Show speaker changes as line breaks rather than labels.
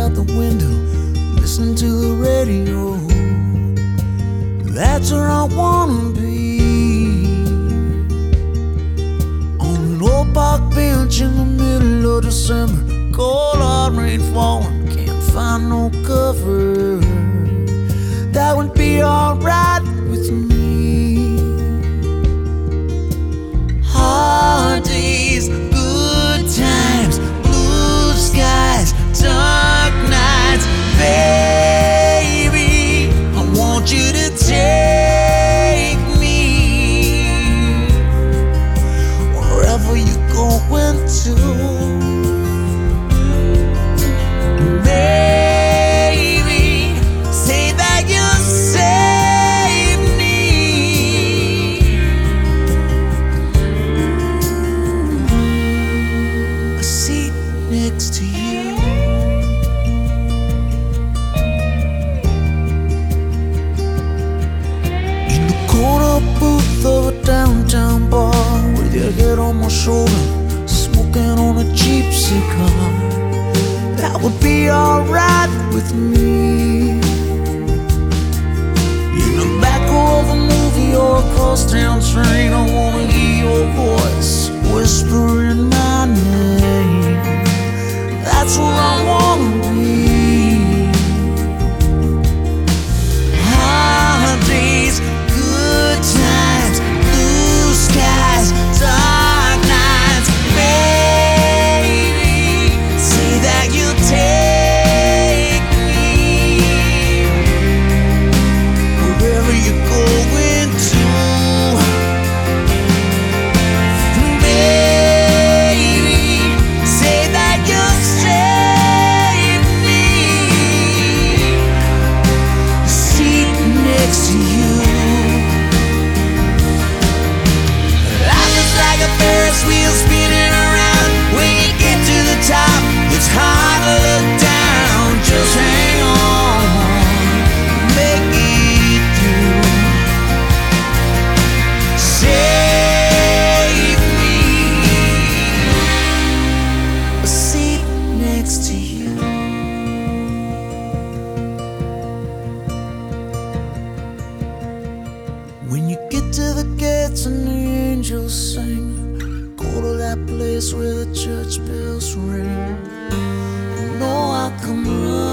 out the window, listening to the radio. That's where I wanna be, on an old park bench in the middle of December. Cold hard rain falling, can't find no cover. That would be alright with me. Hard days, good times, blue skies, dark nights. Baby, I want you to take me wherever you're going to. Next to you, in the corner booth of a downtown bar, with your head on my shoulder, smoking on a cheap cigar. That would be alright with me. In the back of a movie or a crosstown train, I wanna hear your voice whispering my name. That's where I wanna be. Hard days, good times, blue skies, dark nights. Baby, say that you'll take me wherever you're going to. Wheels spinning around. When you get to the top, it's hard to look down. Just hang on, make it through. Save me a seat next to you. When you get to the gates and the angels sing, go to that place where the church bells ring. You know I'll come running.